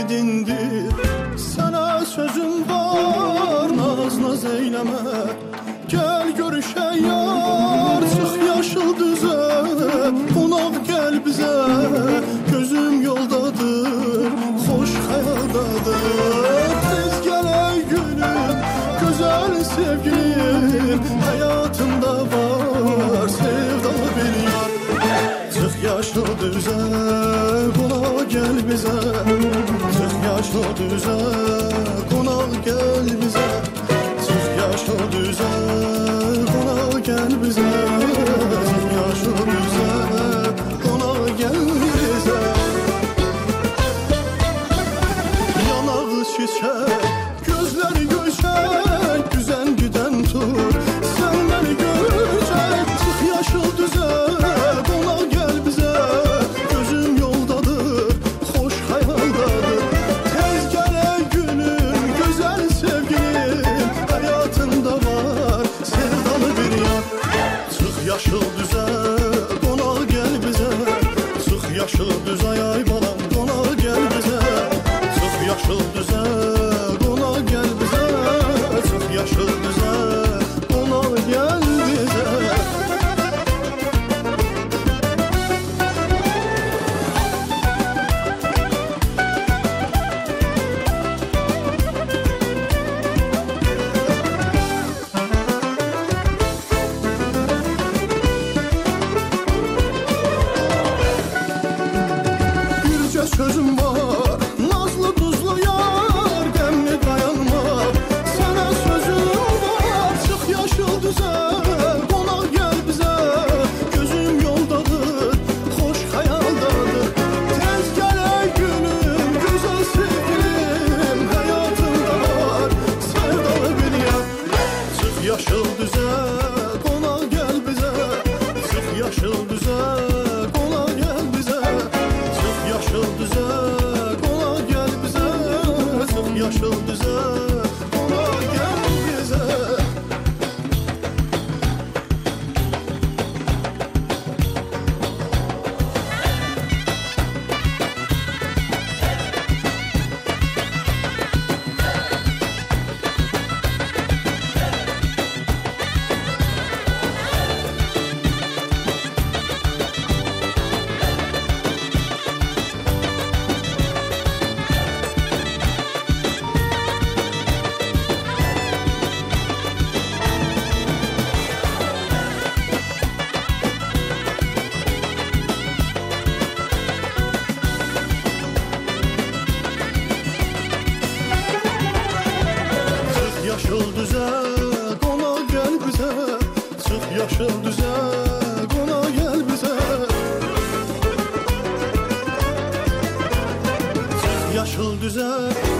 ümidindir. Sana sözüm var, naz eyleme. Gel görüşe yar, çık yaşıl düze. Konak gel bize, gözüm yoldadır, hoş hayaldadır. Tez gel ey gülüm, güzel sevgilim. Hayatımda var sevdalı bir yar. Çık yaşlı düze, konak gel bize. Çık yaşlı düze, konak gel bize. Çık yaşlı düze, konak gel bize. Çık yaşlı düze, konak gel bize. Yanağı çiçek, gözleri gülşek, güzel giden tur. Sen beni görecek, çık yaşlı düze, konak gel bize. Gözüm yoldadır, hoş hayaldadır. Tez gel ey gülüm, güzel sevgilim. Hayatımda var sevdalı bir yar. Çık yaşıl düze, konak gel bize. Çık yaşıl düze ay balam, konak gel bize. Çık yaşıl düze, konak gel bize. Çık yaşıl düze, konak gel bize. Birce sözüm var, nazlı tuzlu yar, demli dayanma. Sana sözüm var, çık yaşıl düze, konak gel bize. Gözüm yoldadır, hoş hayaldadır. Tez gel ey gülüm, güzel sevgilim. Hayatımda var sevdalı bir yar. Çık yaşıl düze, konak gel bize. Çık yaşıl düze, konak gel bize. Çık yaşıl düze, konak gel bize. Çık yaşıl düze, konak gel bize. Çık yaşıl düze, konak gel bize. Çık yaşıl düze, konak gel bize. Çık yaşıl düze,